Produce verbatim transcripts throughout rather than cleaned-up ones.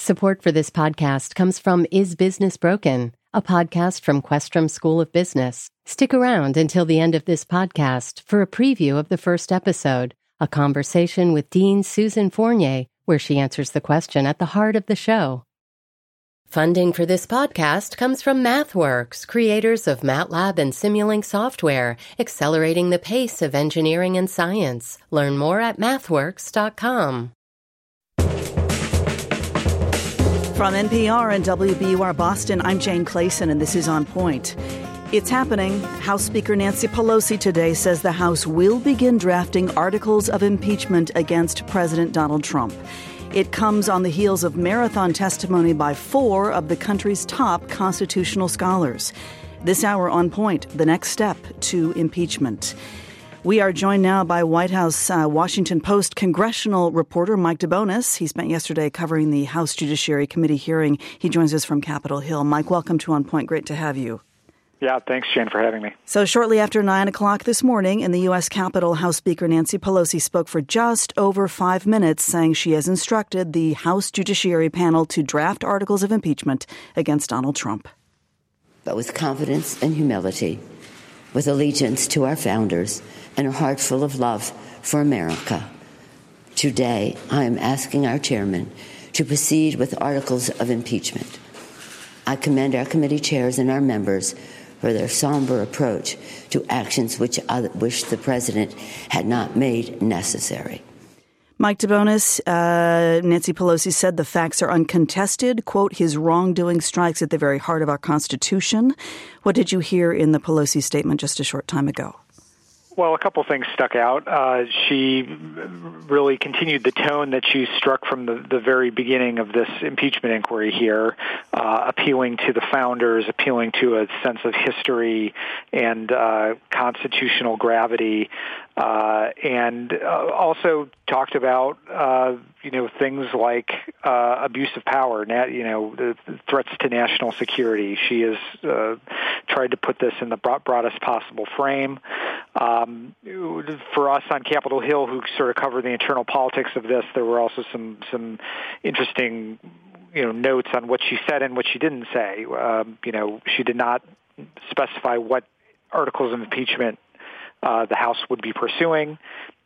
Support for this podcast comes from Is Business Broken, a podcast from Questrom School of Business. Stick around until the end of this podcast for a preview of the first episode, a conversation with Dean Susan Fournier, where she answers the question at the heart of the show. Funding for this podcast comes from MathWorks, creators of MATLAB and Simulink software, accelerating the pace of engineering and science. Learn more at mathworks dot com. From N P R and W B U R Boston, I'm Jane Clayson, and this is On Point. It's happening. House Speaker Nancy Pelosi today says the House will begin drafting articles of impeachment against President Donald Trump. It comes on the heels of marathon testimony by four of the country's top constitutional scholars. This hour On Point, the next step to impeachment. We are joined now by White House uh, Washington Post congressional reporter Mike DeBonis. He spent yesterday covering the House Judiciary Committee hearing. He joins us from Capitol Hill. Mike, welcome to On Point. Great to have you. Yeah, thanks, Jen, for having me. So shortly after nine o'clock this morning in the U S Capitol, House Speaker Nancy Pelosi spoke for just over five minutes, saying she has instructed the House Judiciary panel to draft articles of impeachment against Donald Trump. But with confidence and humility, with allegiance to our founders, and a heart full of love for America, today I am asking our chairman to proceed with articles of impeachment. I commend our committee chairs and our members for their somber approach to actions which I wish the president had not made necessary. Mike DeBonis, uh, Nancy Pelosi said the facts are uncontested. Quote, his wrongdoing strikes at the very heart of our Constitution. What did you hear in the Pelosi statement just a short time ago? Well, a couple things stuck out. Uh, she really continued the tone that she struck from the, the very beginning of this impeachment inquiry here, uh, appealing to the founders, appealing to a sense of history and uh, constitutional gravity, uh, and uh, also talked about, uh, you know, things like uh, abuse of power, nat- you know, the, the threats to national security. She has uh, tried to put this in the broadest possible frame. Um, for us on Capitol Hill, who sort of cover the internal politics of this, there were also some some interesting, you know, notes on what she said and what she didn't say. Um, you know, she did not specify what articles of impeachment uh, the House would be pursuing.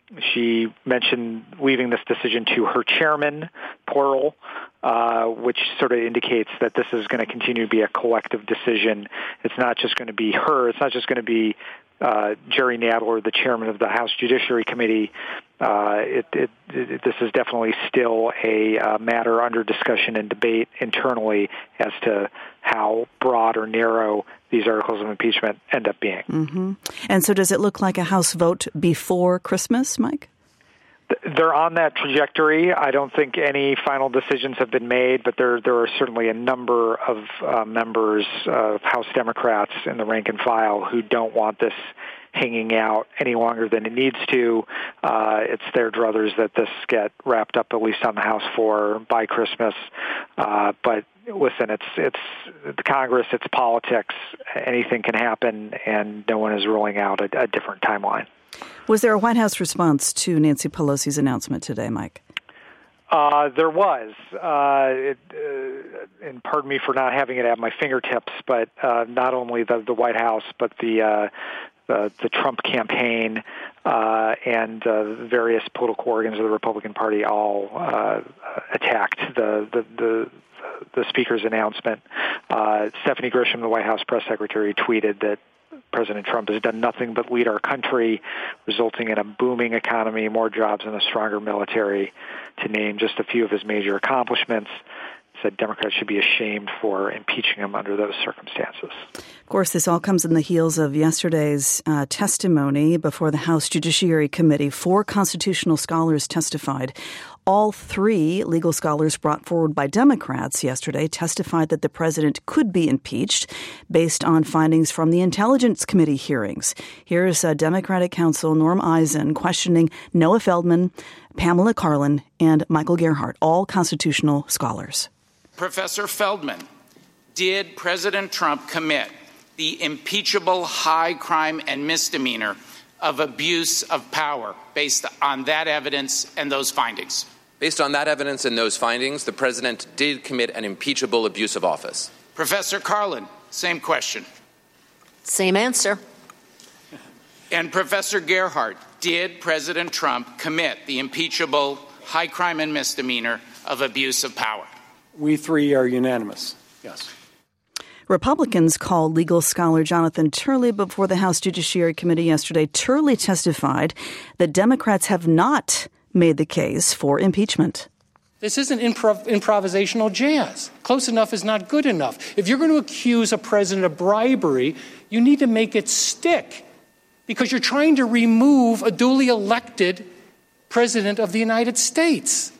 She mentioned leaving this decision to her chairman, plural, uh, which sort of indicates that this is going to continue to be a collective decision. It's not just going to be her. It's not just going to be uh, Jerry Nadler, the chairman of the House Judiciary Committee. Uh, it, it, it, this is definitely still a uh, matter under discussion and debate internally as to how broad or narrow these articles of impeachment end up being. Mm-hmm. And so does it look like a House vote before Christmas, Mike? They're on that trajectory. I don't think any final decisions have been made, but there there are certainly a number of uh, members of House Democrats in the rank and file who don't want this hanging out any longer than it needs to. Uh, it's their druthers that this get wrapped up, at least on the House floor, by Christmas. Uh, but listen, it's it's the Congress, it's politics. Anything can happen, and no one is ruling out a, a different timeline. Was there a White House response to Nancy Pelosi's announcement today, Mike? Uh, there was, uh, it, uh, and pardon me for not having it at my fingertips, but uh, not only the, the White House, but the uh, the, the Trump campaign uh, and uh, various political organs of the Republican Party all uh, attacked the the, the the Speaker's announcement. Uh, Stephanie Grisham, the White House press secretary, tweeted that President Trump has done nothing but lead our country, resulting in a booming economy, more jobs, and a stronger military, to name just a few of his major accomplishments. Said Democrats should be ashamed for impeaching him under those circumstances. Of course, this all comes in the heels of yesterday's uh, testimony before the House Judiciary Committee. Four constitutional scholars testified. All three legal scholars brought forward by Democrats yesterday testified that the president could be impeached based on findings from the Intelligence Committee hearings. Here's uh, Democratic counsel Norm Eisen questioning Noah Feldman, Pamela Karlan, and Michael Gerhardt, all constitutional scholars. Professor Feldman, did President Trump commit the impeachable high crime and misdemeanor of abuse of power based on that evidence and those findings? Based on that evidence and those findings, the president did commit an impeachable abuse of office. Professor Carlin, same question. Same answer. And Professor Gerhardt, did President Trump commit the impeachable high crime and misdemeanor of abuse of power? We three are unanimous, yes. Republicans called legal scholar Jonathan Turley before the House Judiciary Committee yesterday. Turley testified that Democrats have not made the case for impeachment. This isn't improv- improvisational jazz. Close enough is not good enough. If you're going to accuse a president of bribery, you need to make it stick, because you're trying to remove a duly elected president of the United States.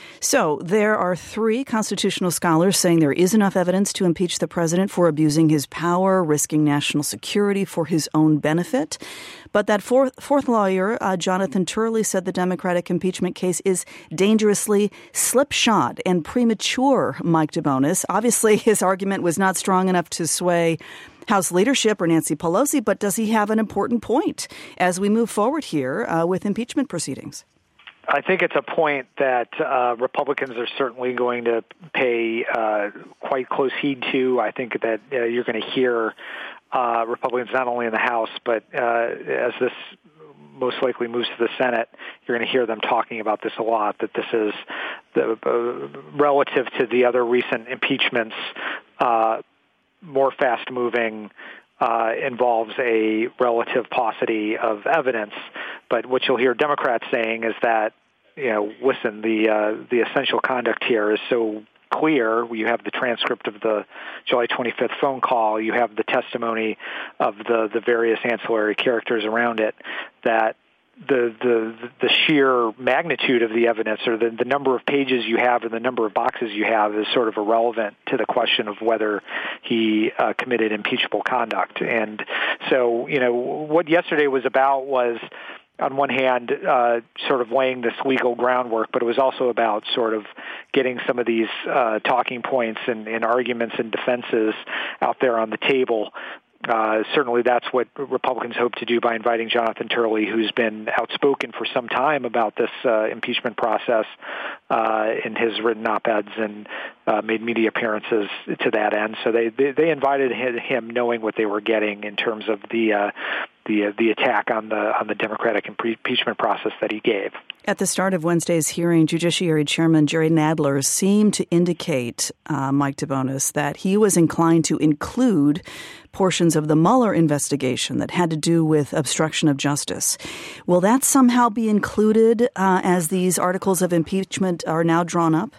So there are three constitutional scholars saying there is enough evidence to impeach the president for abusing his power, risking national security for his own benefit. But that fourth, fourth lawyer, uh, Jonathan Turley, said the Democratic impeachment case is dangerously slipshod and premature, Mike DeBonis. Obviously, his argument was not strong enough to sway House leadership or Nancy Pelosi, but does he have an important point as we move forward here uh, with impeachment proceedings? I think it's a point that uh, Republicans are certainly going to pay uh, quite close heed to. I think that uh, you're going to hear uh, Republicans not only in the House, but uh, as this most likely moves to the Senate, you're going to hear them talking about this a lot, that this is the, uh, relative to the other recent impeachments, uh, more fast-moving, Uh, involves a relative paucity of evidence. But what you'll hear Democrats saying is that, you know, listen, the uh, the essential conduct here is so clear. You have the transcript of the July twenty-fifth phone call. You have the testimony of the, the various ancillary characters around it, that the the the sheer magnitude of the evidence, or the, the number of pages you have and the number of boxes you have, is sort of irrelevant to the question of whether he uh, committed impeachable conduct. And so, you know, what yesterday was about was, on one hand, uh, sort of laying this legal groundwork, but it was also about sort of getting some of these uh, talking points and, and arguments and defenses out there on the table. Uh, certainly that's what Republicans hope to do by inviting Jonathan Turley, who's been outspoken for some time about this uh, impeachment process uh, in his written op-eds and uh, made media appearances to that end. So they, they, they invited him knowing what they were getting in terms of the uh, the uh, the attack on the on the Democratic impeachment process that he gave. At the start of Wednesday's hearing, Judiciary Chairman Jerry Nadler seemed to indicate, uh, Mike DeBonis, that he was inclined to include portions of the Mueller investigation that had to do with obstruction of justice. Will that somehow be included uh, as these articles of impeachment are now drawn up?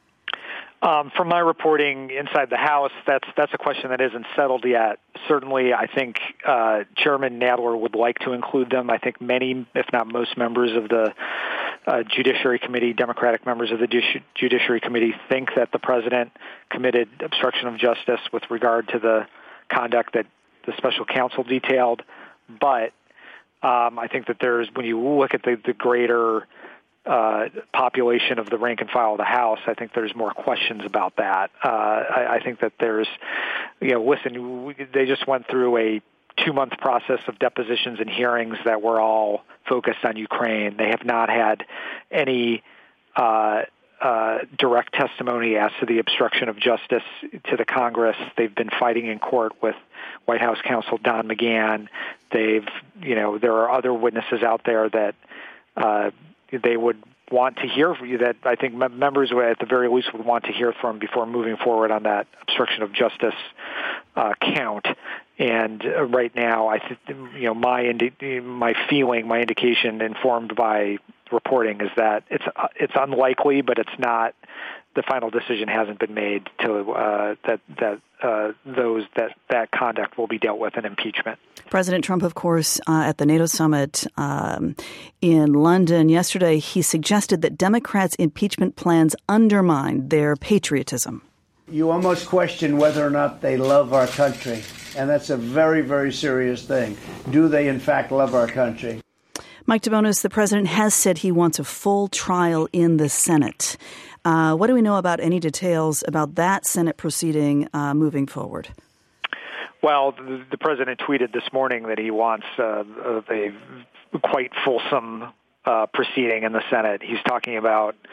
Um, from my reporting inside the House, that's that's a question that isn't settled yet. Certainly, I think uh, Chairman Nadler would like to include them. I think many, if not most, members of the uh, Judiciary Committee, Democratic members of the Judici- Judiciary Committee, think that the president committed obstruction of justice with regard to the conduct that the special counsel detailed. But um, I think that there's, when you look at the, the greater Uh, population of the rank and file of the House, I think there's more questions about that. Uh, I, I think that there's, you know, listen, we, they just went through a two-month process of depositions and hearings that were all focused on Ukraine. They have not had any uh, uh, direct testimony as to the obstruction of justice to the Congress. They've been fighting in court with White House counsel Don McGahn. They've, you know, there are other witnesses out there that uh, they would want to hear from you, that I think members would, at the very least, would want to hear from before moving forward on that obstruction of justice uh, count. And uh, right now, I think, you know, my indi- my feeling, my indication, informed by reporting, is that it's uh, it's unlikely, but it's not. The final decision hasn't been made to uh, that that uh, those that that conduct will be dealt with in impeachment. President Trump, of course, uh, at the NATO summit um, in London yesterday, he suggested that Democrats' impeachment plans undermine their patriotism. You almost question whether or not they love our country, and that's a very, very serious thing. Do they, in fact, love our country? Mike DeBonis, the president has said he wants a full trial in the Senate. Uh, what do we know about any details about that Senate proceeding uh, moving forward? Well, the, the president tweeted this morning that he wants uh, a quite fulsome uh, proceeding in the Senate. He's talking about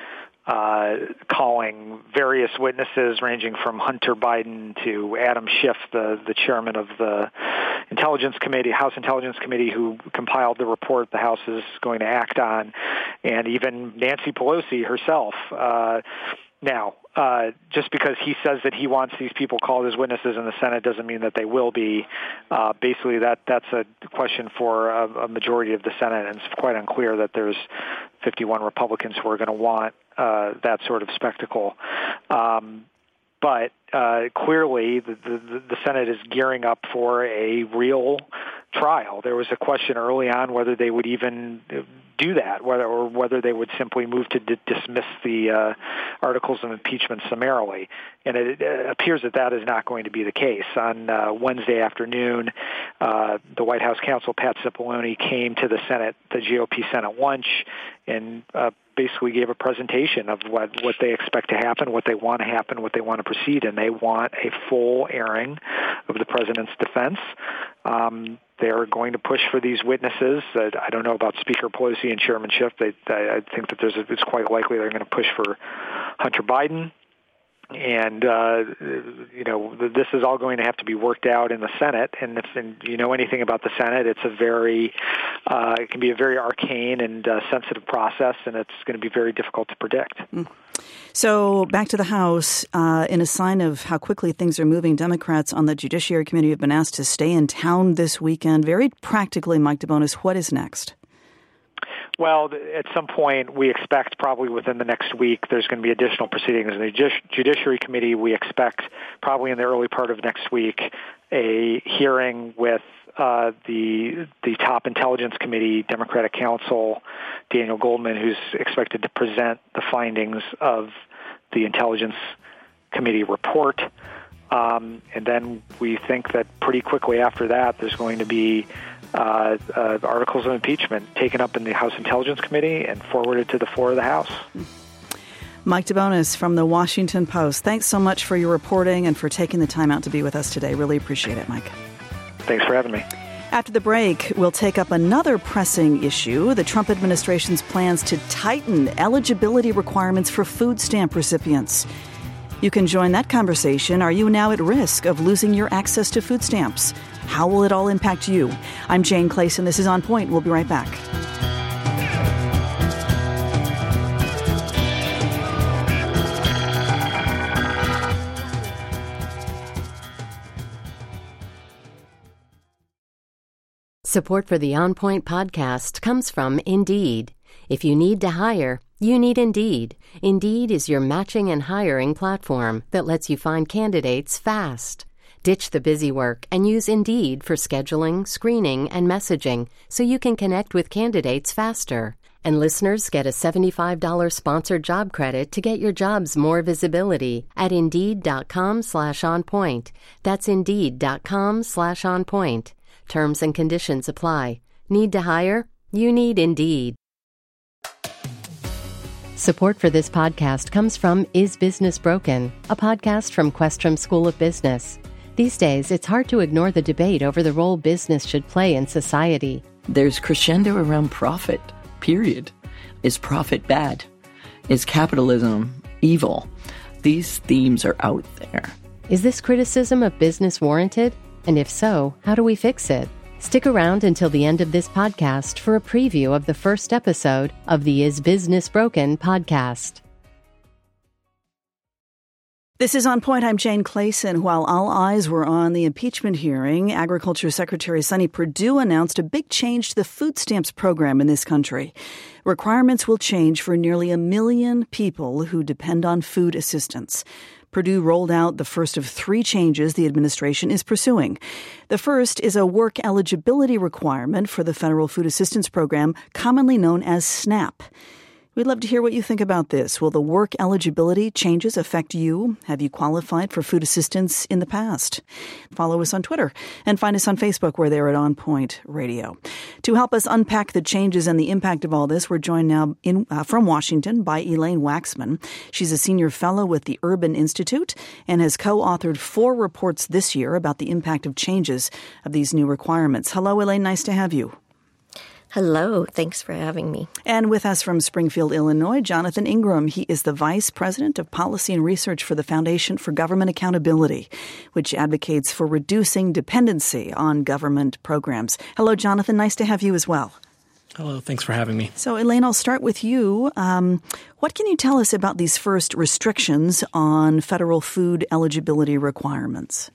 uh, calling various witnesses ranging from Hunter Biden to Adam Schiff, the, the chairman of the Intelligence Committee, House Intelligence Committee, who compiled the report the House is going to act on, and even Nancy Pelosi herself. Uh, now, uh, just because he says that he wants these people called as witnesses in the Senate doesn't mean that they will be. Uh, basically, that that's a question for a, a majority of the Senate, and it's quite unclear that there's fifty-one Republicans who are going to want uh, that sort of spectacle. Um, but uh, clearly, the, the, the Senate is gearing up for a real trial. There was a question early on whether they would even do that, whether or whether they would simply move to d- dismiss the uh, articles of impeachment summarily. And it, it appears that that is not going to be the case. On uh, Wednesday afternoon, uh, the White House counsel, Pat Cipollone, came to the Senate, the G O P Senate lunch, and uh, basically gave a presentation of what, what they expect to happen, what they want to happen, what they want to proceed, and they want a full airing of the president's defense. Um, they're going to push for these witnesses. Uh, I don't know about Speaker Pelosi and Chairman Schiff. They, I, I think that there's a, it's quite likely they're going to push for Hunter Biden. And, uh, you know, this is all going to have to be worked out in the Senate. And if and you know anything about the Senate, it's a very, uh, it can be a very arcane and uh, sensitive process, and it's going to be very difficult to predict. Mm. So back to the House, uh, in a sign of how quickly things are moving, Democrats on the Judiciary Committee have been asked to stay in town this weekend. Very practically, Mike DeBonis, what is next? Well, at some point, we expect probably within the next week, there's going to be additional proceedings in the Judiciary Committee. We expect probably in the early part of next week a hearing with uh, the the top Intelligence Committee, Democratic counsel, Daniel Goldman, who's expected to present the findings of the Intelligence Committee report. Um, and then we think that pretty quickly after that, there's going to be uh, uh, articles of impeachment taken up in the House Intelligence Committee and forwarded to the floor of the House. Mike DeBonis from the Washington Post, thanks so much for your reporting and for taking the time out to be with us today. Really appreciate it, Mike. Thanks for having me. After the break, we'll take up another pressing issue, the Trump administration's plans to tighten eligibility requirements for food stamp recipients. You can join that conversation. Are you now at risk of losing your access to food stamps? How will it all impact you? I'm Jane Clayson. This is On Point. We'll be right back. Support for the On Point podcast comes from Indeed. If you need to hire, you need Indeed. Indeed is your matching and hiring platform that lets you find candidates fast. Ditch the busy work and use Indeed for scheduling, screening, and messaging so you can connect with candidates faster. And listeners get a seventy-five dollars sponsored job credit to get your jobs more visibility at Indeed.com slash on point. That's Indeed.com slash on point. Terms and conditions apply. Need to hire? You need Indeed. Support for this podcast comes from Is Business Broken, a podcast from Questrom School of Business. These days, it's hard to ignore the debate over the role business should play in society. There's crescendo around profit, period. Is profit bad? Is capitalism evil? These themes are out there. Is this criticism of business warranted? And if so, how do we fix it? Stick around until the end of this podcast for a preview of the first episode of the Is Business Broken podcast. This is On Point. I'm Jane Clayson. While all eyes were on the impeachment hearing, Agriculture Secretary Sonny Perdue announced a big change to the food stamps program in this country. Requirements will change for nearly a million people who depend on food assistance. Perdue rolled out the first of three changes the administration is pursuing. The first is a work eligibility requirement for the federal food assistance program, commonly known as SNAP. We'd love to hear what you think about this. Will the work eligibility changes affect you? Have you qualified for food assistance in the past? Follow us on Twitter and find us on Facebook where they're at On Point Radio. To help us unpack the changes and the impact of all this, we're joined now in, uh, from Washington by Elaine Waxman. She's a senior fellow with the Urban Institute and has co-authored four reports this year about the impact of changes of these new requirements. Hello, Elaine. Nice to have you. Hello. Thanks for having me. And with us from Springfield, Illinois, Jonathan Ingram. He is the Vice President of Policy and Research for the Foundation for Government Accountability, which advocates for reducing dependency on government programs. Hello, Jonathan. Nice to have you as well. Hello. Thanks for having me. So, Elaine, I'll start with you. Um, what can you tell us about these first restrictions on federal food eligibility requirements?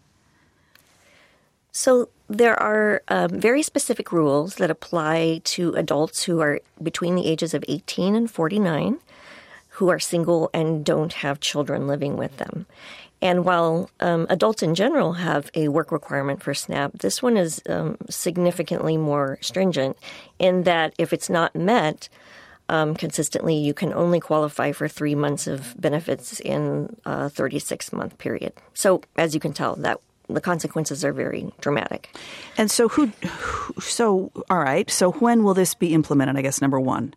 So there are um, very specific rules that apply to adults who are between the ages of eighteen and forty-nine, who are single and don't have children living with them. And while um, adults in general have a work requirement for SNAP, this one is um, significantly more stringent in that if it's not met um, consistently, you can only qualify for three months of benefits in a thirty-six month period. So as you can tell, that the consequences are very dramatic. And so who, so, all right. So when will this be implemented, I guess, number one?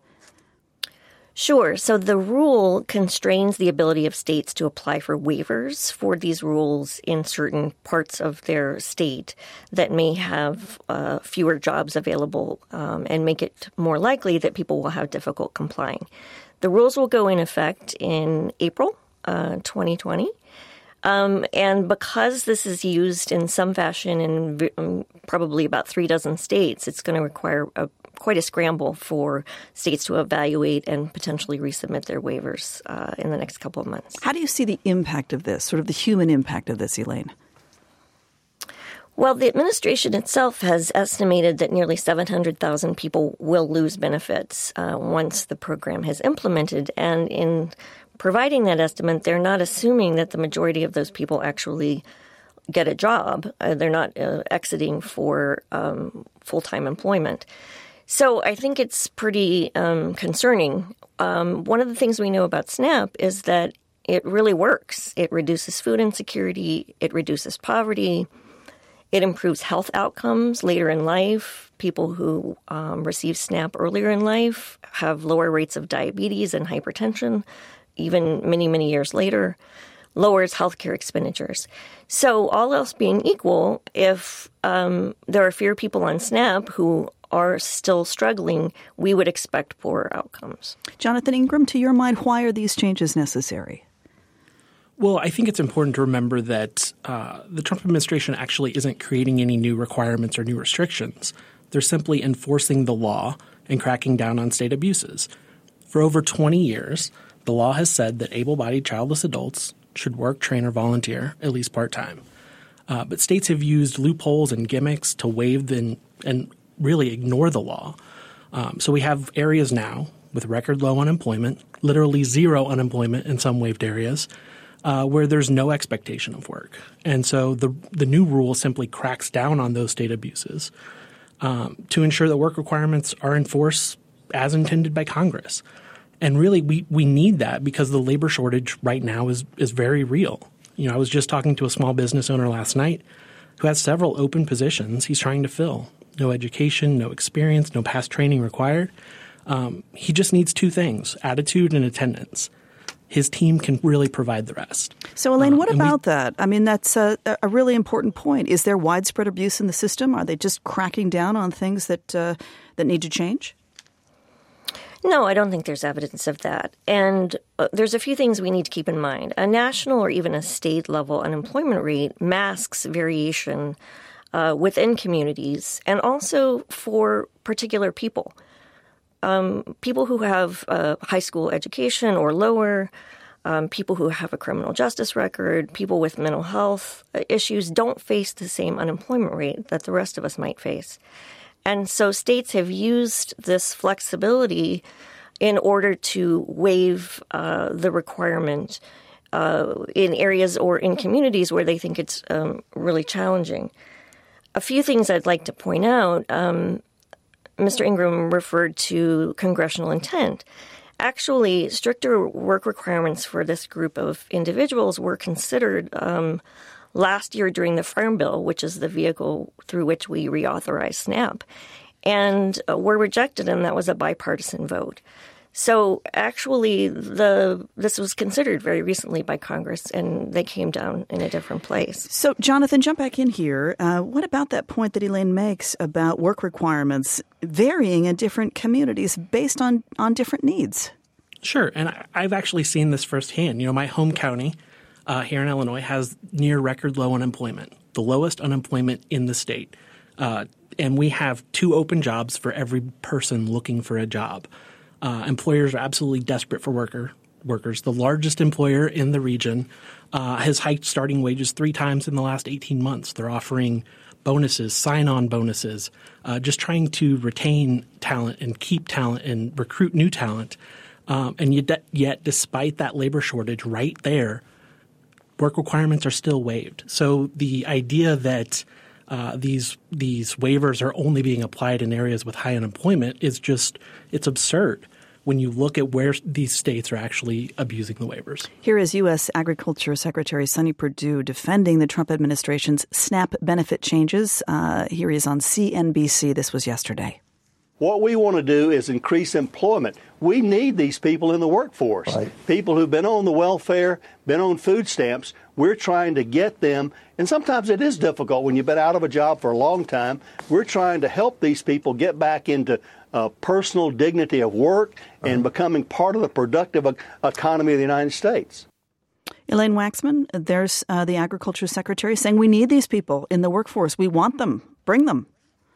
Sure. So the rule constrains the ability of states to apply for waivers for these rules in certain parts of their state that may have uh, fewer jobs available um, and make it more likely that people will have difficult complying. The rules will go in effect in April uh, twenty twenty. Um, and because this is used in some fashion in um, probably about three dozen states, it's going to require a, quite a scramble for states to evaluate and potentially resubmit their waivers uh, in the next couple of months. How do you see the impact of this, sort of the human impact of this, Elaine? Well, the administration itself has estimated that nearly seven hundred thousand people will lose benefits uh, once the program has implemented. And in providing that estimate, they're not assuming that the majority of those people actually get a job. Uh, they're not uh, exiting for um, full-time employment. So I think it's pretty um, concerning. Um, one of the things we know about SNAP is that it really works. It reduces food insecurity. It reduces poverty. It improves health outcomes later in life. People who um, receive SNAP earlier in life have lower rates of diabetes and hypertension, even many, many years later, lowers healthcare expenditures. So all else being equal, if um, there are fewer people on SNAP who are still struggling, we would expect poorer outcomes. Jonathan Ingram, to your mind, why are these changes necessary? Well, I think it's important to remember that uh, the Trump administration actually isn't creating any new requirements or new restrictions. They're simply enforcing the law and cracking down on state abuses. For over twenty years, the law has said that able-bodied childless adults should work, train, or volunteer, at least part-time. Uh, but states have used loopholes and gimmicks to waive the, and really ignore the law. Um, so we have areas now with record low unemployment, literally zero unemployment in some waived areas, uh, where there's no expectation of work. And so the the new rule simply cracks down on those state abuses um, to ensure that work requirements are enforced as intended by Congress. And really, we, we need that because the labor shortage right now is, is very real. You know, I was just talking to a small business owner last night who has several open positions he's trying to fill. No education, no experience, no past training required. Um, he just needs two things, attitude and attendance. His team can really provide the rest. So, Elaine, uh, what about we, that? I mean, that's a, a really important point. Is there widespread abuse in the system? Are they just cracking down on things that uh, that need to change? No, I don't think there's evidence of that. And uh, there's a few things we need to keep in mind. A national or even a state level unemployment rate masks variation uh, within communities and also for particular people. Um, people who have a high school education or lower, um, people who have a criminal justice record, people with mental health issues don't face the same unemployment rate that the rest of us might face. And so states have used this flexibility in order to waive uh, the requirement uh, in areas or in communities where they think it's um, really challenging. A few things I'd like to point out. Um, Mister Ingram referred to congressional intent. Actually, stricter work requirements for this group of individuals were considered um, last year during the Farm Bill, which is the vehicle through which we reauthorize SNAP, and uh, were rejected, and that was a bipartisan vote. So actually, the this was considered very recently by Congress, and they came down in a different place. So, Jonathan, jump back in here. Uh, what about that point that Elaine makes about work requirements varying in different communities based on, on different needs? Sure. And I, I've actually seen this firsthand. You know, my home county uh, here in Illinois has near record low unemployment, the lowest unemployment in the state. Uh, and we have two open jobs for every person looking for a job. Uh, employers are absolutely desperate for worker workers. The largest employer in the region uh, has hiked starting wages three times in the last eighteen months. They're offering bonuses, sign-on bonuses, uh, just trying to retain talent and keep talent and recruit new talent. Um, and yet, yet, despite that labor shortage right there, work requirements are still waived. So the idea that uh, these these waivers are only being applied in areas with high unemployment is just – it's absurd when you look at where these states are actually abusing the waivers. Here is U S. Agriculture Secretary Sonny Perdue defending the Trump administration's SNAP benefit changes. Uh, here he is on C N B C. This was yesterday. What we want to do is increase employment. We need these people in the workforce. Right. People who've been on the welfare, been on food stamps. We're trying to get them, and sometimes it is difficult when you've been out of a job for a long time. We're trying to help these people get back into uh, personal dignity of work and uh-huh. becoming part of the productive economy of the United States. Elaine Waxman, there's uh, the Agriculture Secretary saying we need these people in the workforce. We want them. Bring them.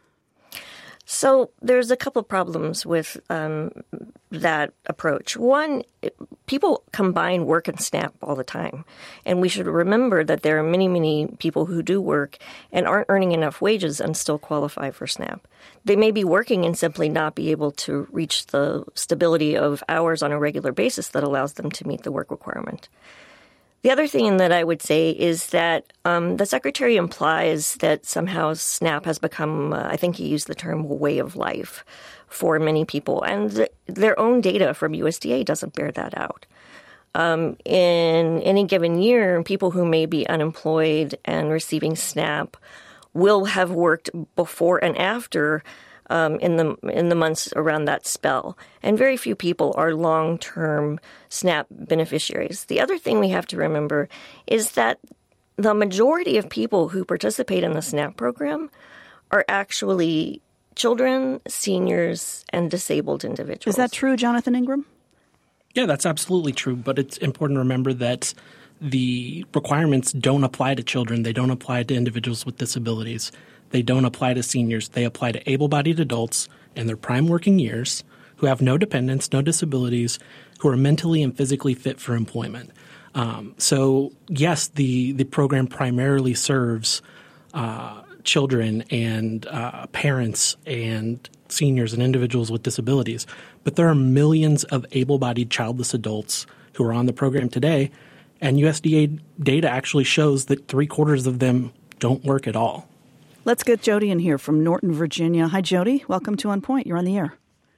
So there's a couple of problems with um, that approach. One, people combine work and SNAP all the time. And we should remember that there are many, many people who do work and aren't earning enough wages and still qualify for SNAP. They may be working and simply not be able to reach the stability of hours on a regular basis that allows them to meet the work requirement. The other thing that I would say is that um, the Secretary implies that somehow SNAP has become, uh, I think he used the term, a way of life for many people. And th- their own data from U S D A doesn't bear that out. Um, in any given year, people who may be unemployed and receiving SNAP will have worked before and after Um, in the in the months around that spell. And very few people are long-term SNAP beneficiaries. The other thing we have to remember is that the majority of people who participate in the SNAP program are actually children, seniors, and disabled individuals. Is that true, Jonathan Ingram? Yeah, that's absolutely true. But it's important to remember that the requirements don't apply to children. They don't apply to individuals with disabilities. They don't apply to seniors. They apply to able-bodied adults in their prime working years who have no dependents, no disabilities, who are mentally and physically fit for employment. Um, so, yes, the, the program primarily serves uh, children and uh, parents and seniors and individuals with disabilities. But there are millions of able-bodied childless adults who are on the program today, and U S D A data actually shows that three-quarters of them don't work at all. Let's get Jody in here from Norton, Virginia. Hi, Jody. Welcome to On Point. You're on the air.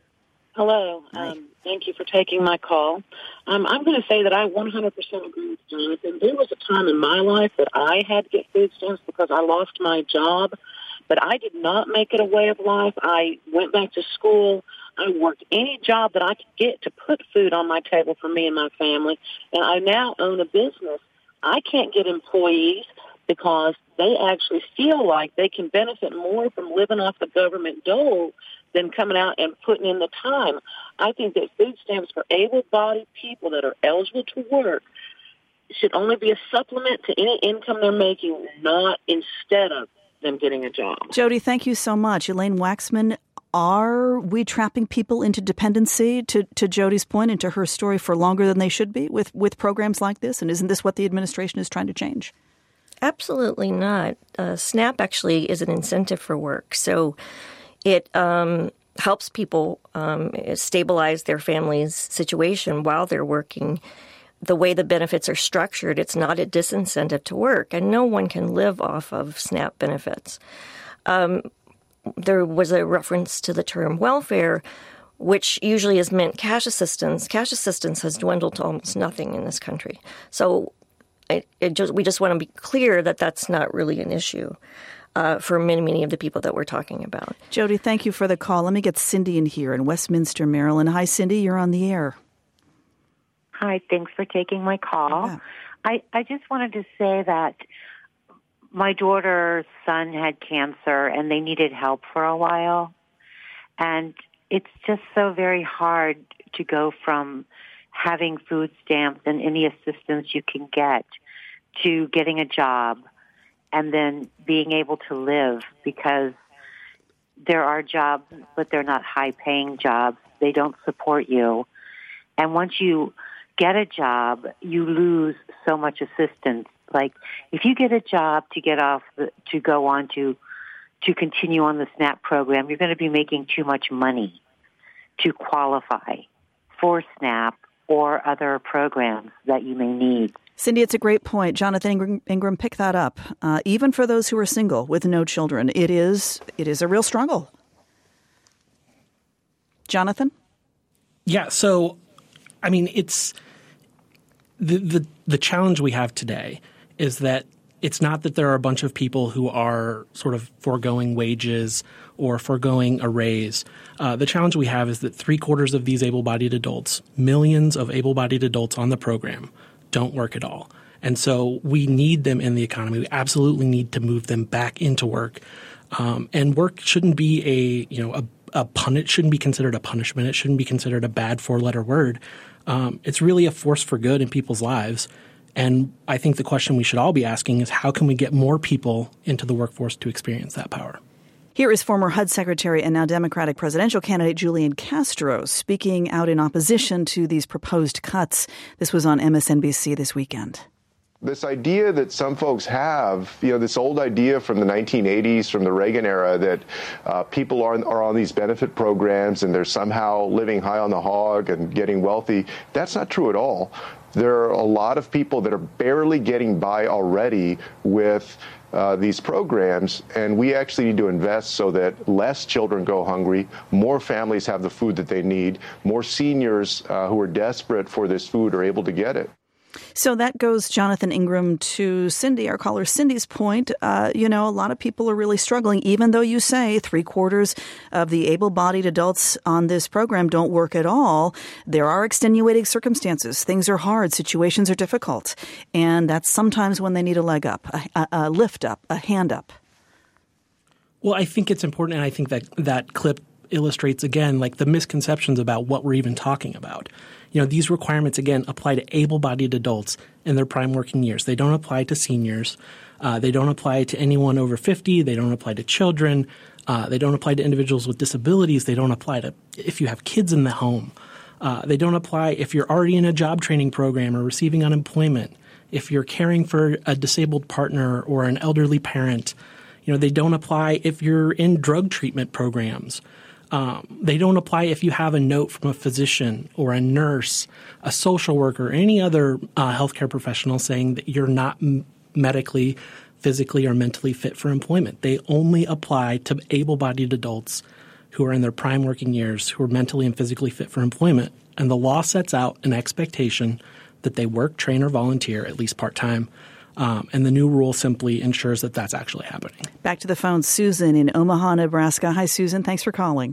Hello. Um, thank you for taking my call. Um, I'm going to say that I one hundred percent agree with Jonathan. There was a time in my life that I had to get food stamps because I lost my job, but I did not make it a way of life. I went back to school. I worked any job that I could get to put food on my table for me and my family, and I now own a business. I can't get employees because they actually feel like they can benefit more from living off the government dole than coming out and putting in the time. I think that food stamps for able-bodied people that are eligible to work should only be a supplement to any income they're making, not instead of them getting a job. Jody, thank you so much. Elaine Waxman, are we trapping people into dependency, to, to Jody's point, into her story, for longer than they should be with, with programs like this? And isn't this what the administration is trying to change? Absolutely not. Uh, SNAP actually is an incentive for work. So it um, helps people um, stabilize their family's situation while they're working. The way the benefits are structured, it's not a disincentive to work, and no one can live off of SNAP benefits. Um, there was a reference to the term welfare, which usually has meant cash assistance. Cash assistance has dwindled to almost nothing in this country. So It, it just, we just want to be clear that that's not really an issue. uh, for many, many of the people that we're talking about. Jody, thank you for the call. Let me get Cindy in here in Westminster, Maryland. Hi, Cindy. You're on the air. Hi. Thanks for taking my call. Yeah. I, I just wanted to say that my daughter's son had cancer and they needed help for a while. And it's just so very hard to go from having food stamps and any assistance you can get to getting a job and then being able to live, because there are jobs, but they're not high-paying jobs. They don't support you. And once you get a job, you lose so much assistance. Like, if you get a job to get off, the, to go on to, to continue on the SNAP program, you're going to be making too much money to qualify for SNAP or other programs that you may need. Cindy, it's a great point. Jonathan Ingram, Ingram pick that up. Uh, even for those who are single with no children, it is it is a real struggle. Jonathan? Yeah, so, I mean, it's the, the the challenge we have today is that it's not that there are a bunch of people who are sort of foregoing wages or foregoing a raise. Uh, the challenge we have is that three quarters of these able-bodied adults, millions of able-bodied adults on the program, don't work at all. And so we need them in the economy. We absolutely need to move them back into work. Um, and work shouldn't be a, you know, a, a pun- it shouldn't be considered a punishment. It shouldn't be considered a bad four-letter word. Um, it's really a force for good in people's lives. And I think the question we should all be asking is, how can we get more people into the workforce to experience that power? Here is former H U D Secretary and now Democratic presidential candidate Julian Castro speaking out in opposition to these proposed cuts. This was on M S N B C this weekend. This idea that some folks have, you know, this old idea from the nineteen eighties, from the Reagan era, that uh, people are, are on these benefit programs and they're somehow living high on the hog and getting wealthy, that's not true at all. There are a lot of people that are barely getting by already with uh, these programs, and we actually need to invest so that less children go hungry, more families have the food that they need, more seniors uh, who are desperate for this food are able to get it. So that goes, Jonathan Ingram, to Cindy, our caller Cindy's point. Uh, you know, a lot of people are really struggling, even though you say three quarters of the able-bodied adults on this program don't work at all. There are extenuating circumstances. Things are hard. Situations are difficult. And that's sometimes when they need a leg up, a, a, a lift up, a hand up. Well, I think it's important, and I think that that clip illustrates, again, like the misconceptions about what we're even talking about. You know, these requirements, again, apply to able-bodied adults in their prime working years. They don't apply to seniors. Uh, they don't apply to anyone over fifty. They don't apply to children. Uh, they don't apply to individuals with disabilities. They don't apply to if you have kids in the home. Uh, they don't apply if you're already in a job training program or receiving unemployment, if you're caring for a disabled partner or an elderly parent. You know, they don't apply if you're in drug treatment programs. Um, they don't apply if you have a note from a physician or a nurse, a social worker, or any other uh, healthcare professional saying that you're not m- medically, physically, or mentally fit for employment. They only apply to able-bodied adults who are in their prime working years, who are mentally and physically fit for employment. And the law sets out an expectation that they work, train, or volunteer, at least part-time. Um, and the new rule simply ensures that that's actually happening. Back to the phone, Susan in Omaha, Nebraska. Hi, Susan. Thanks for calling.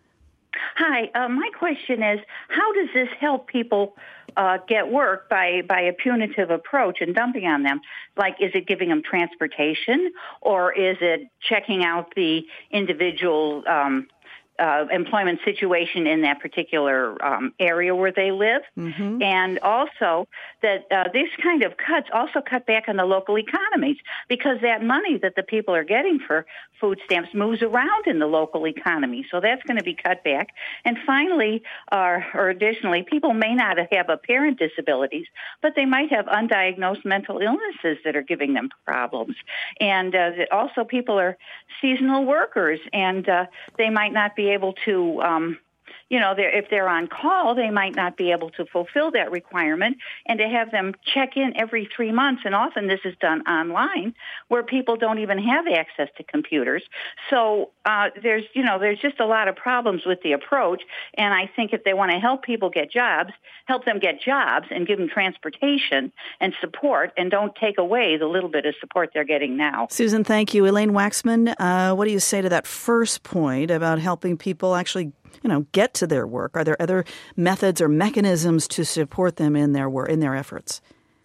Hi. Uh, my question is, how does this help people uh, get work by, by a punitive approach and dumping on them? Like, is it giving them transportation, or is it checking out the individual um Uh, employment situation in that particular um, area where they live? Mm-hmm. And also that uh, these kind of cuts also cut back on the local economies, because that money that the people are getting for food stamps moves around in the local economy. So that's going to be cut back. And finally, uh, or additionally, people may not have apparent disabilities, but they might have undiagnosed mental illnesses that are giving them problems. And uh, also people are seasonal workers, and uh, they might not be able to, um, you know, they're, if they're on call, they might not be able to fulfill that requirement, and to have them check in every three months, and often this is done online, where people don't even have access to computers. So uh, there's, you know, there's just a lot of problems with the approach. And I think if they want to help people get jobs, help them get jobs and give them transportation and support, and don't take away the little bit of support they're getting now. Susan, thank you. Elaine Waxman, uh, what do you say to that first point about helping people actually, you know, get to their work? Are there other methods or mechanisms to support them in their work, in their efforts?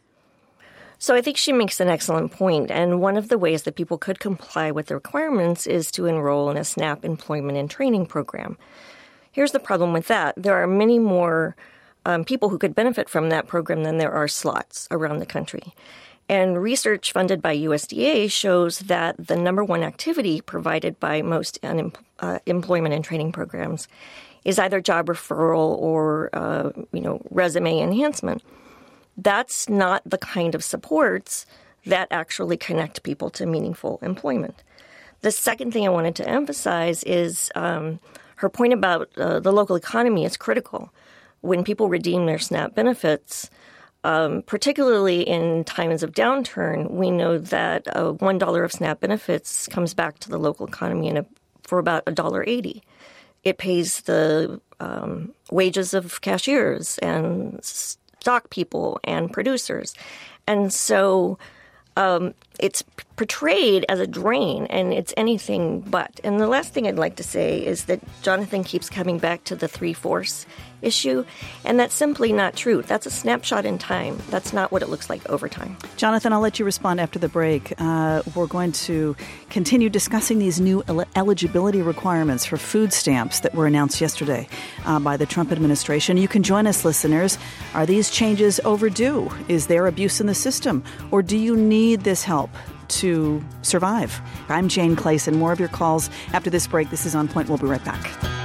So I think she makes an excellent point. And one of the ways that people could comply with the requirements is to enroll in a SNAP employment and training program. Here's the problem with that. There are many more um, people who could benefit from that program than there are slots around the country. And research funded by U S D A shows that the number one activity provided by most unem- uh, employment and training programs is either job referral or, uh, you know, resume enhancement. That's not the kind of supports that actually connect people to meaningful employment. The second thing I wanted to emphasize is um, her point about uh, the local economy is critical. When people redeem their SNAP benefits, um, particularly in times of downturn, we know that uh, one dollar of SNAP benefits comes back to the local economy in a, for about one dollar eighty. It pays the um, wages of cashiers and stock people and producers. And so um, it's portrayed as a drain, and it's anything but. And the last thing I'd like to say is that Jonathan keeps coming back to the three-fourths issue, and that's simply not true. That's a snapshot in time. That's not what it looks like over time. Jonathan, I'll let you respond after the break. Uh, we're going to continue discussing these new el- eligibility requirements for food stamps that were announced yesterday uh, by the Trump administration. You can join us, listeners. Are these changes overdue? Is there abuse in the system? Or do you need this help to survive? I'm Jane Clayson. More of your calls after this break. This is On Point. We'll be right back.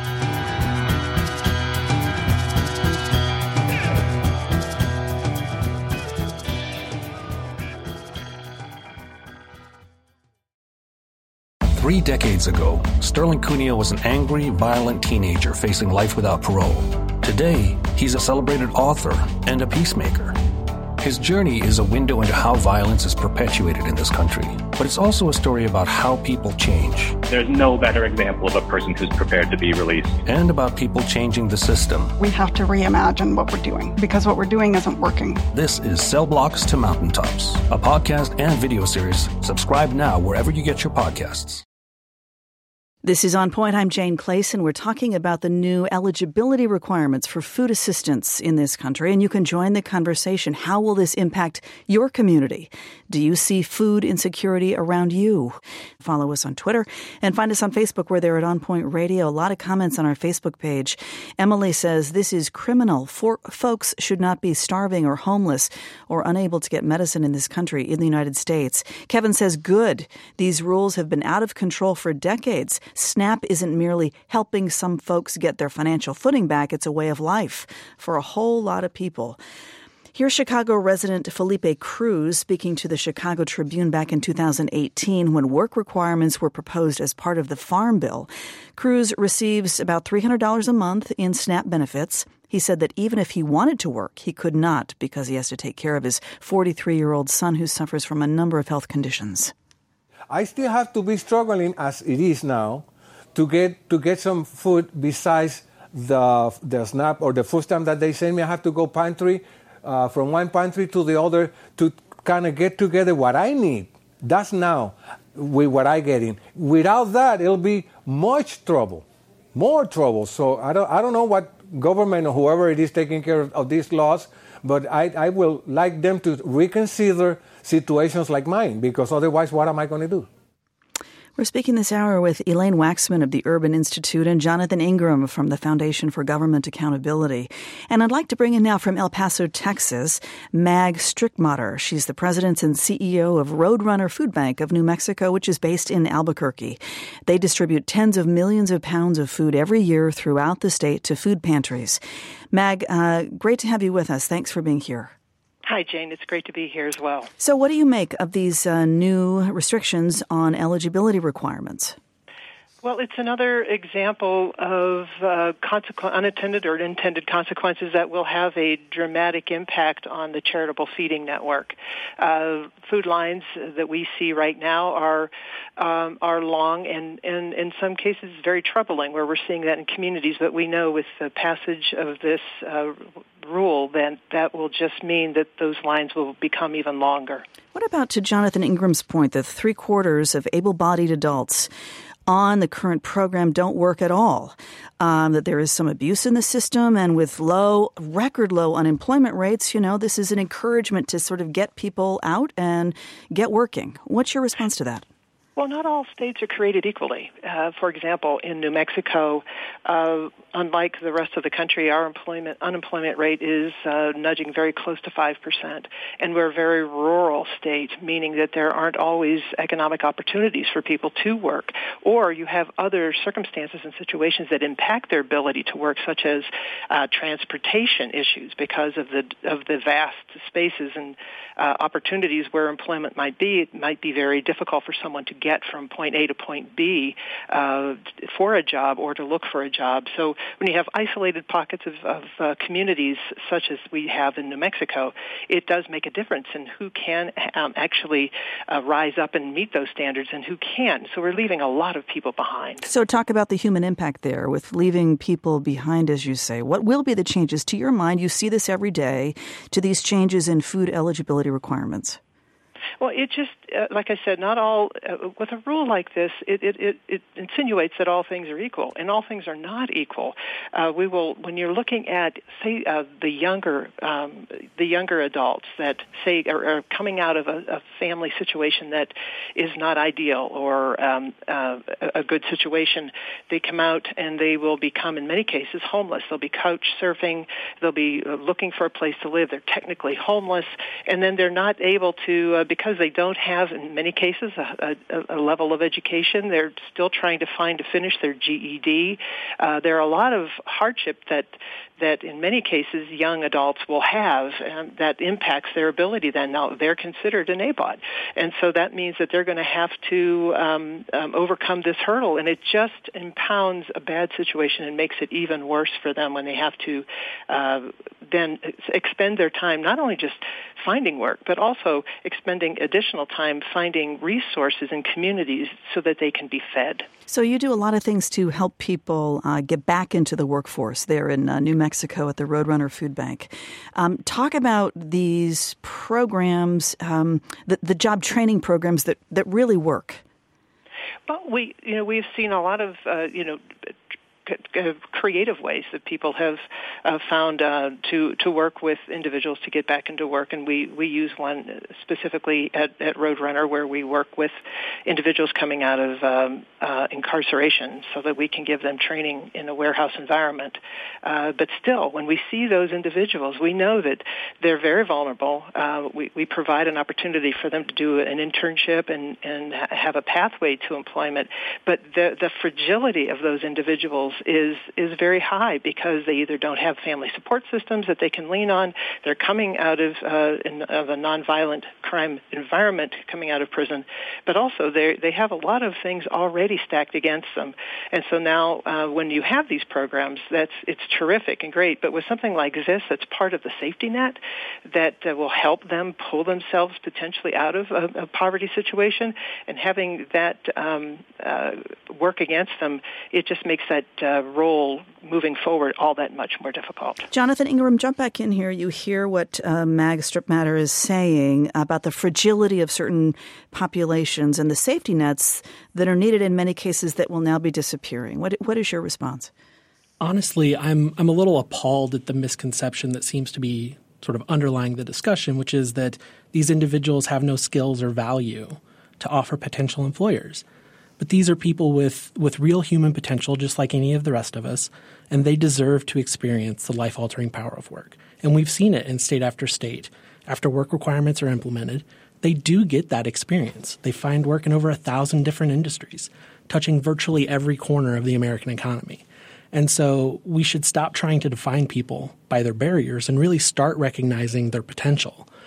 Three decades ago, Sterling Cuneo was an angry, violent teenager facing life without parole. Today, he's a celebrated author and a peacemaker. His journey is a window into how violence is perpetuated in this country, but it's also a story about how people change. There's no better example of a person who's prepared to be released. And about people changing the system. We have to reimagine what we're doing, because what we're doing isn't working. This is Cell Blocks to Mountaintops, a podcast and video series. Subscribe now wherever you get your podcasts. This is On Point. I'm Jane Clayson. We're talking about the new eligibility requirements for food assistance in this country, and you can join the conversation. How will this impact your community? Do you see food insecurity around you? Follow us on Twitter and find us on Facebook. We're there at On Point Radio. A lot of comments on our Facebook page. Emily says, this is criminal. For folks should not be starving or homeless or unable to get medicine in this country, in the United States. Kevin says, good. These rules have been out of control for decades. SNAP isn't merely helping some folks get their financial footing back. It's a way of life for a whole lot of people. Here's Chicago resident Felipe Cruz speaking to the Chicago Tribune back in two thousand eighteen when work requirements were proposed as part of the Farm Bill. Cruz receives about three hundred dollars a month in SNAP benefits. He said that even if he wanted to work, he could not because he has to take care of his forty-three-year-old son who suffers from a number of health conditions. I still have to be struggling, as it is now, to get to get some food besides the the SNAP or the food stamp that they send me. I have to go pantry, uh, from one pantry to the other to kind of get together what I need. That's now with what I'm getting. Without that, it'll be much trouble, more trouble. So I don't I don't know what government or whoever it is taking care of, of these laws, but I, I will like them to reconsider situations like mine, because otherwise, what am I going to do? We're speaking this hour with Elaine Waxman of the Urban Institute and Jonathan Ingram from the Foundation for Government Accountability. And I'd like to bring in now from El Paso, Texas, Mag Strickmatter. She's the president and C E O of Roadrunner Food Bank of New Mexico, which is based in Albuquerque. They distribute tens of millions of pounds of food every year throughout the state to food pantries. Mag, uh, great to have you with us. Thanks for being here. Hi, Jane. It's great to be here as well. So what do you make of these uh, new restrictions on eligibility requirements? Well, it's another example of uh, consequ- unintended or intended consequences that will have a dramatic impact on the charitable feeding network. Uh, food lines that we see right now are um, are long and, and in some cases very troubling, where we're seeing that in communities. But we know with the passage of this uh, rule, then that will just mean that those lines will become even longer. What about, to Jonathan Ingram's point, that three quarters of able-bodied adults on the current program don't work at all, um, that there is some abuse in the system, and with low, record low unemployment rates, you know, this is an encouragement to sort of get people out and get working. What's your response to that? Well, not all states are created equally. Uh, for example, in New Mexico, uh, unlike the rest of the country, our employment unemployment rate is uh, nudging very close to five percent. And we're a very rural state, meaning that there aren't always economic opportunities for people to work. Or you have other circumstances and situations that impact their ability to work, such as uh, transportation issues because of the of the vast spaces and uh, opportunities where employment might be. It might be very difficult for someone to get from point A to point B uh, for a job or to look for a job. So when you have isolated pockets of, of uh, communities such as we have in New Mexico, it does make a difference in who can um, actually uh, rise up and meet those standards and who can't. So we're leaving a lot of people behind. So talk about the human impact there with leaving people behind, as you say. What will be the changes to your mind? You see this every day, to these changes in food eligibility requirements. Well, it just, uh, like I said, not all, uh, with a rule like this, it, it, it, it insinuates that all things are equal, and all things are not equal. Uh, we will, when you're looking at, say, uh, the younger, um, the younger adults that, say, are, are coming out of a, a family situation that is not ideal or um, uh, a good situation, they come out and they will become, in many cases, homeless. They'll be couch surfing. They'll be looking for a place to live. They're technically homeless, and then they're not able to uh, because they don't have, in many cases, a, a, a level of education. They're still trying to find to finish their G E D. Uh, there are a lot of hardship that that in many cases young adults will have, and that impacts their ability then. Now, they're considered an A B O D, and so that means that they're going to have to um, um, overcome this hurdle, and it just impounds a bad situation and makes it even worse for them when they have to uh, then expend their time not only just finding work, but also expending additional time finding resources in communities so that they can be fed. So you do a lot of things to help people uh, get back into the workforce there in uh, New Mexico at the Roadrunner Food Bank. Um, talk about these programs, um, the, the job training programs that, that really work. Well, we, you know, we've seen a lot of, uh, you know, creative ways that people have uh, found uh, to to work with individuals to get back into work, and we, we use one specifically at, at Roadrunner where we work with individuals coming out of um, uh, incarceration so that we can give them training in a warehouse environment. Uh, but still, when we see those individuals, we know that they're very vulnerable. Uh, we, we provide an opportunity for them to do an internship and, and have a pathway to employment, but the, the fragility of those individuals is is very high because they either don't have family support systems that they can lean on, they're coming out of, uh, in, of a nonviolent crime environment coming out of prison, but also they they have a lot of things already stacked against them. And so now uh, when you have these programs, that's it's terrific and great, but with something like this that's part of the safety net that uh, will help them pull themselves potentially out of a, a poverty situation, and having that um, uh, work against them, it just makes that Uh, role moving forward all that much more difficult. Jonathan Ingram, jump back in here. You hear what uh, Magstrip Matter is saying about the fragility of certain populations and the safety nets that are needed in many cases that will now be disappearing. What What is your response? Honestly, I'm I'm a little appalled at the misconception that seems to be sort of underlying the discussion, which is that these individuals have no skills or value to offer potential employers. But these are people with, with real human potential, just like any of the rest of us, and they deserve to experience the life-altering power of work. And we've seen it in state after state. After work requirements are implemented, they do get that experience. They find work in over a thousand different industries, touching virtually every corner of the American economy. And so we should stop trying to define people by their barriers and really start recognizing their potential.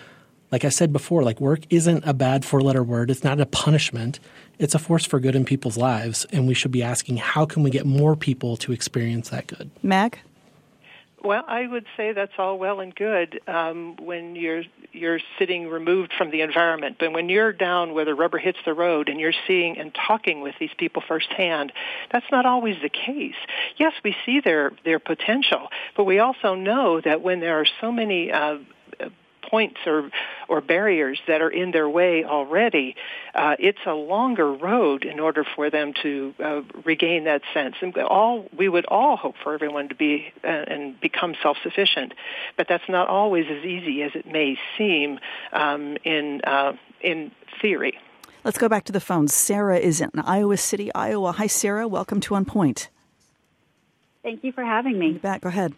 Like I said before, like work isn't a bad four-letter word. It's not a punishment. It's a force for good in people's lives, and we should be asking, how can we get more people to experience that good? Mag? Well, I would say that's all well and good um, when you're you're sitting removed from the environment. But when you're down where the rubber hits the road and you're seeing and talking with these people firsthand, that's not always the case. Yes, we see their, their potential, but we also know that when there are so many uh, points or or barriers that are in their way already, uh, it's a longer road in order for them to uh, regain that sense. And all we would all hope for everyone to be uh, and become self-sufficient, but that's not always as easy as it may seem um, in uh, in theory. Let's go back to the phones. Sarah is in Iowa City, Iowa. Hi, Sarah. Welcome to On Point. Thank you for having me. You bet. Go ahead.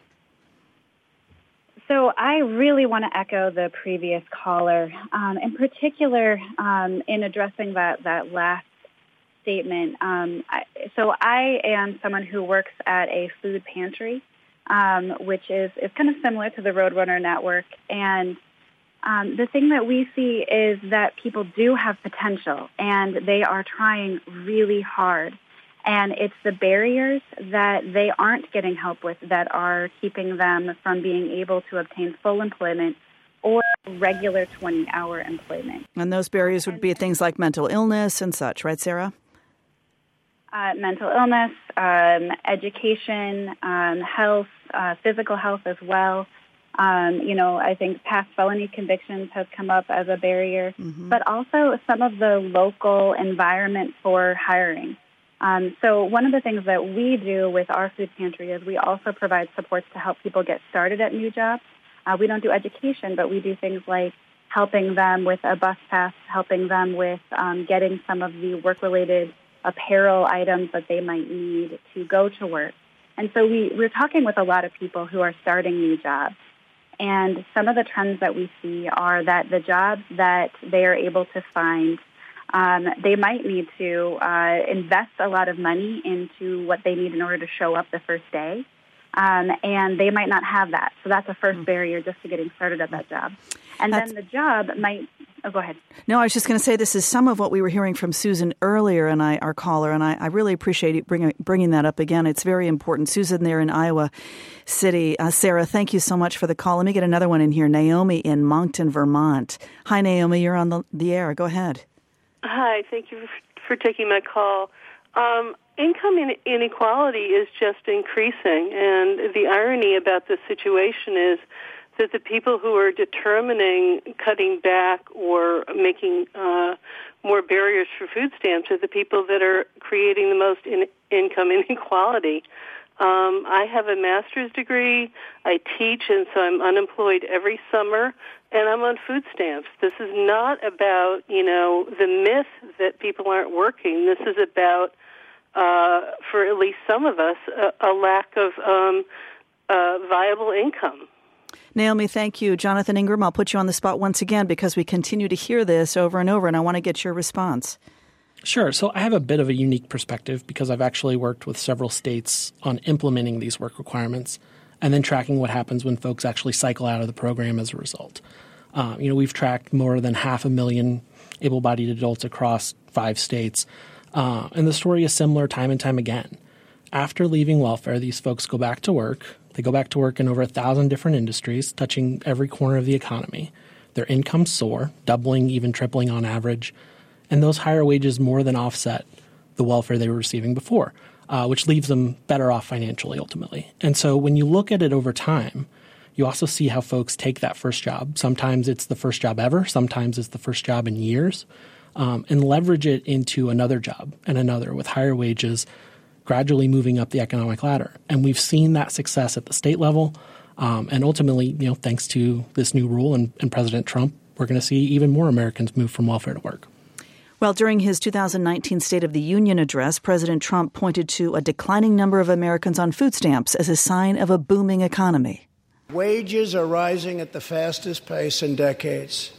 So I really want to echo the previous caller, um, in particular um, in addressing that, that last statement. Um, I, so I am someone who works at a food pantry, um, which is, is kind of similar to the Roadrunner Network. And um, the thing that we see is that people do have potential, and they are trying really hard. And it's the barriers that they aren't getting help with that are keeping them from being able to obtain full employment or regular twenty-hour employment. And those barriers would be things like mental illness and such, right, Sarah? Uh, mental illness, um, education, um, health, uh, physical health as well. Um, you know, I think past felony convictions has come up as a barrier, mm-hmm. but also some of the local environment for hiring. Um, so one of the things that we do with our food pantry is we also provide supports to help people get started at new jobs. Uh, we don't do education, but we do things like helping them with a bus pass, helping them with um, getting some of the work-related apparel items that they might need to go to work. And so we, we're talking with a lot of people who are starting new jobs. And some of the trends that we see are that the jobs that they are able to find, Um, they might need to uh, invest a lot of money into what they need in order to show up the first day, um, and they might not have that. So that's a first mm. barrier just to getting started at that job. And that's, then the job might – oh, go ahead. No, I was just going to say this is some of what we were hearing from Susan earlier, and I, our caller, and I, I really appreciate you bringing, bringing that up again. It's very important. Susan there in Iowa City. Uh, Sarah, thank you so much for the call. Let me get another one in here. Naomi in Moncton, Vermont. Hi, Naomi. You're on the, the air. Go ahead. Hi, thank you for taking my call. Um, income inequality is just increasing, and the irony about this situation is that the people who are determining cutting back or making uh, more barriers for food stamps are the people that are creating the most in- income inequality. Um, I have a master's degree. I teach, and so I'm unemployed every summer, and I'm on food stamps. This is not about, you know, the myth that people aren't working. This is about, uh, for at least some of us, a, a lack of um, uh, viable income. Naomi, thank you. Jonathan Ingram, I'll put you on the spot once again because we continue to hear this over and over, and I want to get your response. Sure. So I have a bit of a unique perspective because I've actually worked with several states on implementing these work requirements and then tracking what happens when folks actually cycle out of the program as a result. Um, you know, we've tracked more than half a million able-bodied adults across five states, uh, and the story is similar time and time again. After leaving welfare, these folks go back to work. They go back to work in over a thousand different industries, touching every corner of the economy. Their incomes soar, doubling, even tripling on average. And those higher wages more than offset the welfare they were receiving before, uh, which leaves them better off financially ultimately. And so when you look at it over time, you also see how folks take that first job. Sometimes it's the first job ever. Sometimes it's the first job in years, um, and leverage it into another job and another with higher wages, gradually moving up the economic ladder. And we've seen that success at the state level. Um, and ultimately, you know, thanks to this new rule and, and President Trump, we're going to see even more Americans move from welfare to work. Well, during his two thousand nineteen State of the Union address, President Trump pointed to a declining number of Americans on food stamps as a sign of a booming economy. Wages are rising at the fastest pace in decades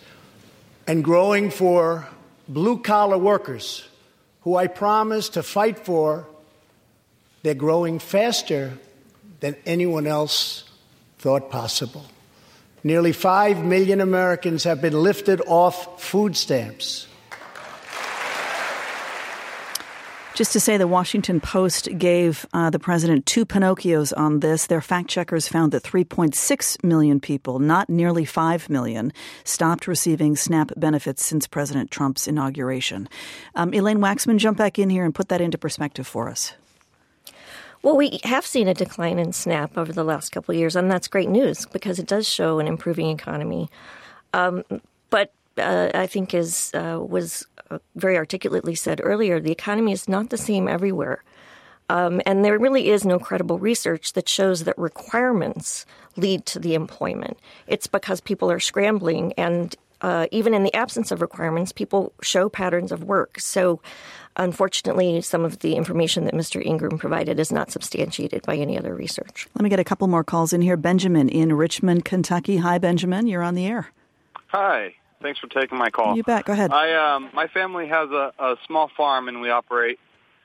and growing for blue-collar workers who I promised to fight for. They're growing faster than anyone else thought possible. Nearly five million Americans have been lifted off food stamps. Just to say, the Washington Post gave uh, the president two Pinocchios on this. Their fact checkers found that three point six million people, not nearly five million, stopped receiving SNAP benefits since President Trump's inauguration. Um, Elaine Waxman, jump back in here and put that into perspective for us. Well, we have seen a decline in SNAP over the last couple of years, and that's great news because it does show an improving economy. Um, but uh, I think, as uh, was very articulately said earlier, the economy is not the same everywhere. Um, and there really is no credible research that shows that requirements lead to the employment. It's because people are scrambling, and uh, even in the absence of requirements, people show patterns of work. So unfortunately, some of the information that Mister Ingram provided is not substantiated by any other research. Let me get a couple more calls in here. Benjamin in Richmond, Kentucky. Hi, Benjamin. You're on the air. Hi. Thanks for taking my call. You bet. Go ahead. I, um, my family has a, a small farm, and we operate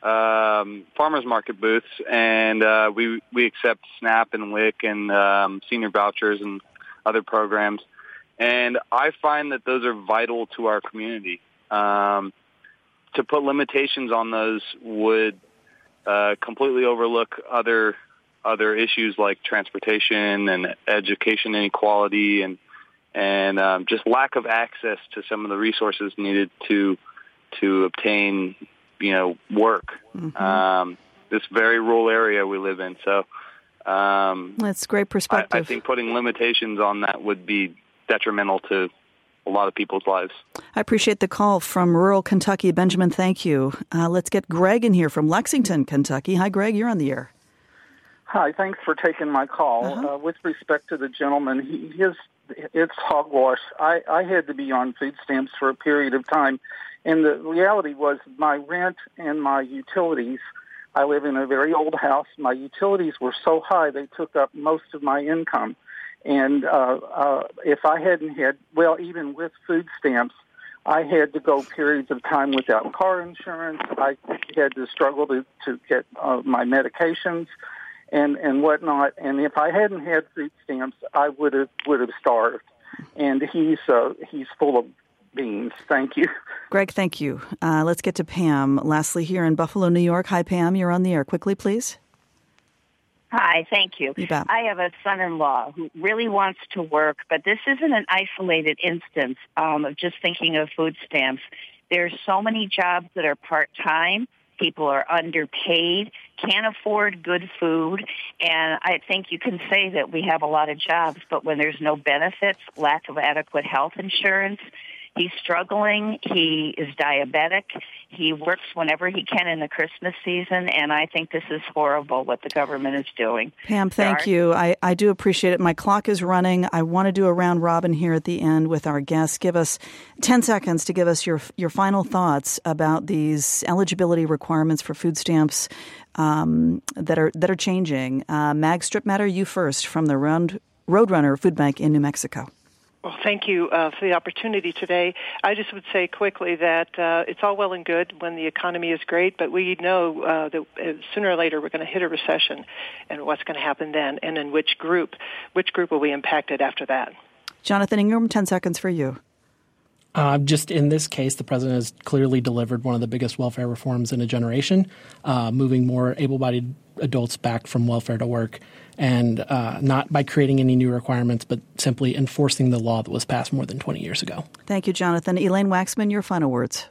um, farmers market booths, and uh, we we accept SNAP and W I C and um, senior vouchers and other programs. And I find that those are vital to our community. Um, to put limitations on those would uh, completely overlook other other issues like transportation and education inequality and and um, just lack of access to some of the resources needed to to obtain, you know, work. Mm-hmm. Um, this very rural area we live in. So um, that's great perspective. I, I think putting limitations on that would be detrimental to a lot of people's lives. I appreciate the call from rural Kentucky. Benjamin, thank you. Uh, let's get Greg in here from Lexington, Kentucky. Hi, Greg. You're on the air. Hi. Thanks for taking my call. Uh-huh. Uh, with respect to the gentleman, he, his it's hogwash. I, I had to be on food stamps for a period of time, and the reality was my rent and my utilities, I live in a very old house, my utilities were so high they took up most of my income. And uh, uh, if I hadn't had, well, even with food stamps, I had to go periods of time without car insurance. I had to struggle to, to get uh, my medications and and whatnot. And if I hadn't had food stamps, I would have would have starved. And he's uh, he's full of beans. Thank you, Greg. Thank you. Uh, let's get to Pam. Lastly, here in Buffalo, New York. Hi, Pam. You're on the air. Quickly, please. Hi, thank you. You bet. I have a son-in-law who really wants to work, but this isn't an isolated instance um, of just thinking of food stamps. There's so many jobs that are part-time. People are underpaid, can't afford good food, and I think you can say that we have a lot of jobs, but when there's no benefits, lack of adequate health insurance, he's struggling, he is diabetic, he works whenever he can in the Christmas season, and I think this is horrible what the government is doing. Pam, thank Dar- you. I, I do appreciate it. My clock is running. I want to do a round robin here at the end with our guests. Give us ten seconds to give us your your final thoughts about these eligibility requirements for food stamps um, that are that are changing. Uh, Mag Stripmatter, you first from the Round, Roadrunner Food Bank in New Mexico. Well, thank you uh, for the opportunity today. I just would say quickly that uh, it's all well and good when the economy is great, but we know uh, that uh, sooner or later we're going to hit a recession, and what's going to happen then, and in which group, which group will be impacted after that. Jonathan Ingram, ten seconds for you. Uh, just in this case, the president has clearly delivered one of the biggest welfare reforms in a generation, uh, moving more able-bodied adults back from welfare to work, and uh, not by creating any new requirements, but simply enforcing the law that was passed more than twenty years ago. Thank you, Jonathan. Elaine Waxman, your final words.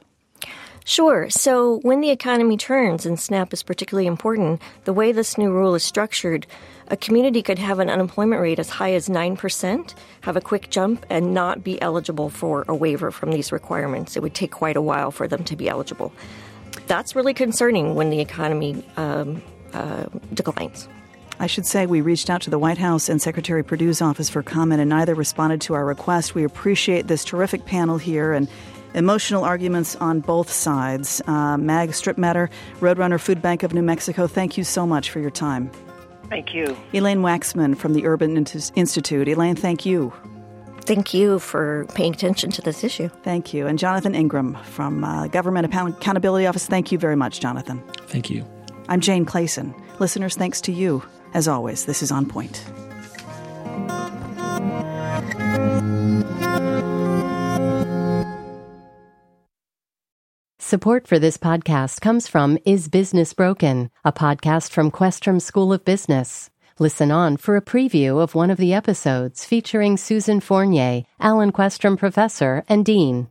Sure. So when the economy turns, and SNAP is particularly important, the way this new rule is structured, a community could have an unemployment rate as high as nine percent, have a quick jump, and not be eligible for a waiver from these requirements. It would take quite a while for them to be eligible. That's really concerning when the economy um, uh, declines. I should say we reached out to the White House and Secretary Perdue's office for comment, and neither responded to our request. We appreciate this terrific panel here and emotional arguments on both sides. Uh, Mag Stripmatter, Roadrunner Food Bank of New Mexico, thank you so much for your time. Thank you. Elaine Waxman from the Urban Institute. Elaine, thank you. Thank you for paying attention to this issue. Thank you. And Jonathan Ingram from uh, Government Accountability Office. Thank you very much, Jonathan. Thank you. I'm Jane Clayson. Listeners, thanks to you. As always, this is On Point. Support for this podcast comes from Is Business Broken, a podcast from Questrom School of Business. Listen on for a preview of one of the episodes featuring Susan Fournier, Alan Questrom Professor and Dean.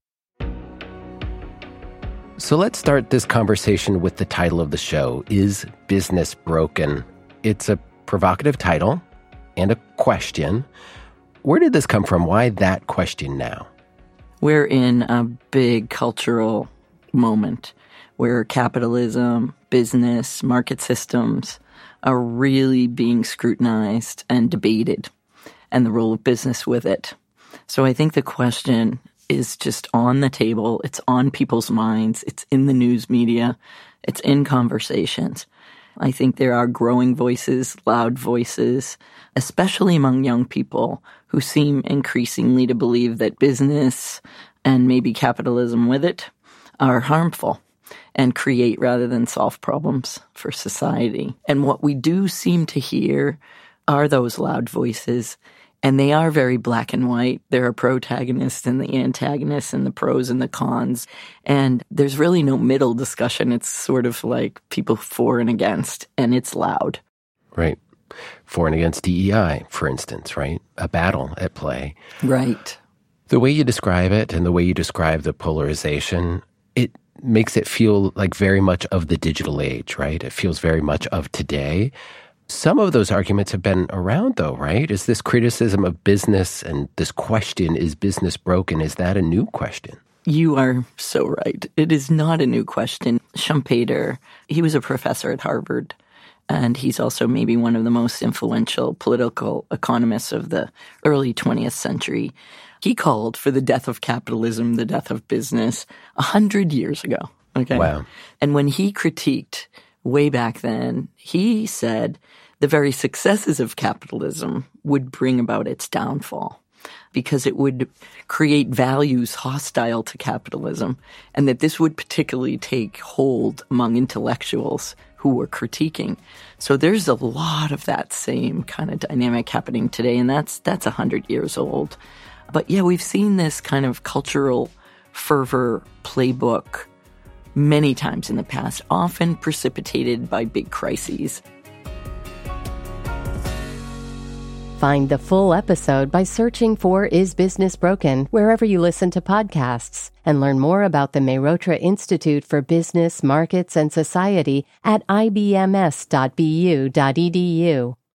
So let's start this conversation with the title of the show, Is Business Broken? It's a provocative title and a question. Where did this come from? Why that question now? We're in a big cultural moment where capitalism, business, market systems are really being scrutinized and debated, and the role of business with it. So I think the question is just on the table. It's on people's minds. It's in the news media. It's in conversations. I think there are growing voices, loud voices, especially among young people who seem increasingly to believe that business and maybe capitalism with it are harmful and create rather than solve problems for society. And what we do seem to hear are those loud voices, and they are very black and white. There are protagonists and the antagonists and the pros and the cons, and there's really no middle discussion. It's sort of like people for and against, and it's loud. Right. For and against D E I, for instance, right? A battle at play. Right. The way you describe it and the way you describe the polarization, it makes it feel like very much of the digital age, right? It feels very much of today. Some of those arguments have been around, though, right? Is this criticism of business and this question, is business broken, is that a new question? You are so right. It is not a new question. Schumpeter, he was a professor at Harvard, and he's also maybe one of the most influential political economists of the early twentieth century. He called for the death of capitalism, the death of business, a hundred years ago. Okay. Wow. And when he critiqued way back then, he said the very successes of capitalism would bring about its downfall because it would create values hostile to capitalism, and that this would particularly take hold among intellectuals who were critiquing. So there's a lot of that same kind of dynamic happening today, and that's that's a hundred years old. But yeah, we've seen this kind of cultural fervor playbook many times in the past, often precipitated by big crises. Find the full episode by searching for Is Business Broken wherever you listen to podcasts, and learn more about the Mehrotra Institute for Business, Markets, and Society at I B M S dot B U dot E D U.